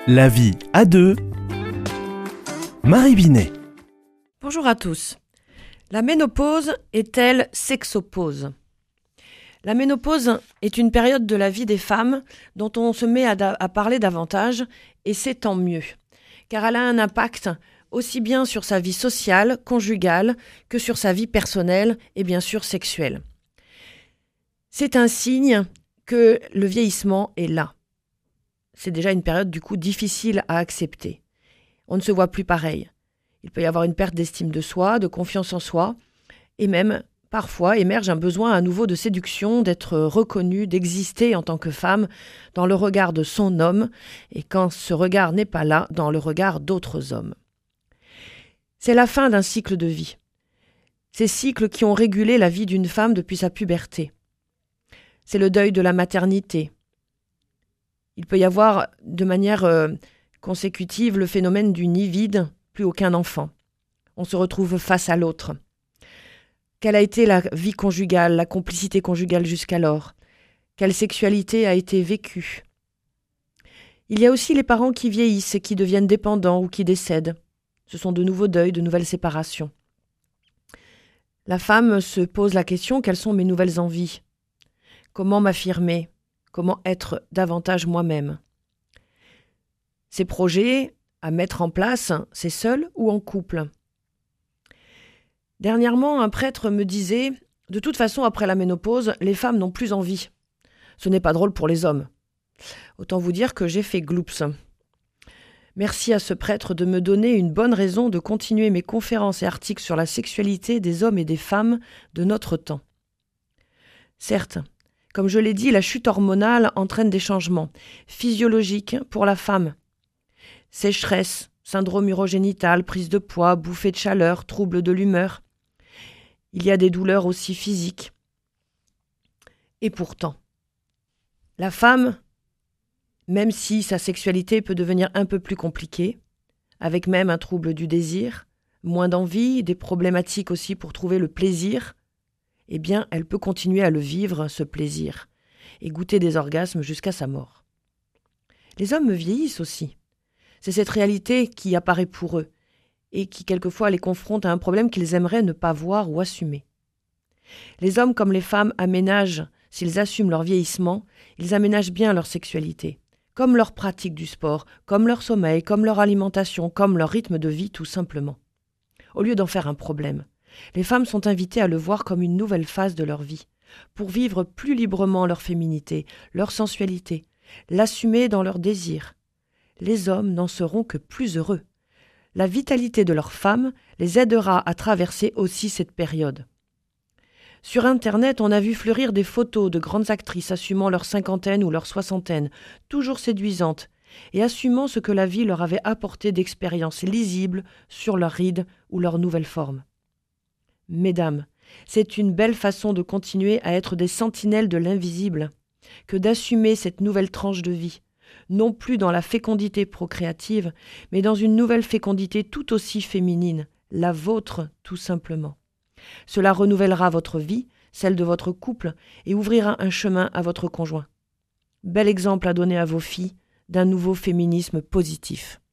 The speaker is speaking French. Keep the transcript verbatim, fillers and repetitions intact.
La vie à deux. Marie Binet. Bonjour à tous. La ménopause est-elle sexopause ? La ménopause est une période de la vie des femmes dont on se met à, da- à parler davantage, et c'est tant mieux, car elle a un impact aussi bien sur sa vie sociale, conjugale, que sur sa vie personnelle et bien sûr sexuelle. C'est un signe que le vieillissement est là. C'est déjà une période du coup difficile à accepter. On ne se voit plus pareil. Il peut y avoir une perte d'estime de soi, de confiance en soi, et même, parfois, émerge un besoin à nouveau de séduction, d'être reconnue, d'exister en tant que femme dans le regard de son homme, et quand ce regard n'est pas là, dans le regard d'autres hommes. C'est la fin d'un cycle de vie. Ces cycles qui ont régulé la vie d'une femme depuis sa puberté. C'est le deuil de la maternité. Il peut y avoir de manière euh, consécutive le phénomène du nid vide, plus aucun enfant. On se retrouve face à l'autre. Quelle a été la vie conjugale, la complicité conjugale jusqu'alors ? Quelle sexualité a été vécue ? Il y a aussi les parents qui vieillissent et qui deviennent dépendants ou qui décèdent. Ce sont de nouveaux deuils, de nouvelles séparations. La femme se pose la question, quelles sont mes nouvelles envies ? Comment m'affirmer ? Comment être davantage moi-même ? Ces projets à mettre en place, c'est seul ou en couple ? Dernièrement, un prêtre me disait « De toute façon, après la ménopause, les femmes n'ont plus envie. Ce n'est pas drôle pour les hommes. » Autant vous dire que j'ai fait gloups. Merci à ce prêtre de me donner une bonne raison de continuer mes conférences et articles sur la sexualité des hommes et des femmes de notre temps. Certes, comme je l'ai dit, la chute hormonale entraîne des changements physiologiques pour la femme. Sécheresse, syndrome urogénital, prise de poids, bouffée de chaleur, troubles de l'humeur. Il y a des douleurs aussi physiques. Et pourtant, la femme, même si sa sexualité peut devenir un peu plus compliquée, avec même un trouble du désir, moins d'envie, des problématiques aussi pour trouver le plaisir, eh bien, elle peut continuer à le vivre, ce plaisir, et goûter des orgasmes jusqu'à sa mort. Les hommes vieillissent aussi. C'est cette réalité qui apparaît pour eux, et qui quelquefois les confronte à un problème qu'ils aimeraient ne pas voir ou assumer. Les hommes comme les femmes aménagent, s'ils assument leur vieillissement, ils aménagent bien leur sexualité, comme leur pratique du sport, comme leur sommeil, comme leur alimentation, comme leur rythme de vie tout simplement. Au lieu d'en faire un problème, les femmes sont invitées à le voir comme une nouvelle phase de leur vie, pour vivre plus librement leur féminité, leur sensualité, l'assumer dans leurs désirs. Les hommes n'en seront que plus heureux. La vitalité de leurs femmes les aidera à traverser aussi cette période. Sur Internet, on a vu fleurir des photos de grandes actrices assumant leur cinquantaine ou leur soixantaine, toujours séduisantes, et assumant ce que la vie leur avait apporté d'expériences lisibles sur leurs rides ou leurs nouvelles formes. Mesdames, c'est une belle façon de continuer à être des sentinelles de l'invisible, que d'assumer cette nouvelle tranche de vie, non plus dans la fécondité procréative, mais dans une nouvelle fécondité tout aussi féminine, la vôtre tout simplement. Cela renouvellera votre vie, celle de votre couple, et ouvrira un chemin à votre conjoint. Bel exemple à donner à vos filles d'un nouveau féminisme positif.